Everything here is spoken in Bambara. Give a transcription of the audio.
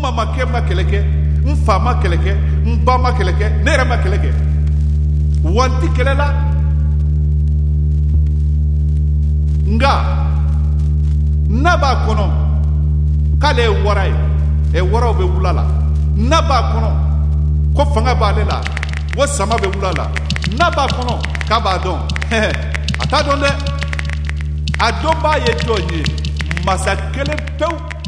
ma kɛ ma kɛlɛ kɛ, n fa ma kɛlɛ kɛ, n ba ma kɛlɛ kɛ, ne yɛrɛ ma kɛlɛ kɛ. Wa n ti kɛlɛ la. Nka n'a b'a kɔnɔ k'ale ye wara ye, waraw bɛ wula la. N'a b'a kɔnɔ ko fanga b'ale la, ko sama bɛ wula la. N'a b'a kɔnɔ k'a b'a dɔn, a t'a dɔn dɛ. A dɔn b'a ye jɔn ye? Masa kelen pewu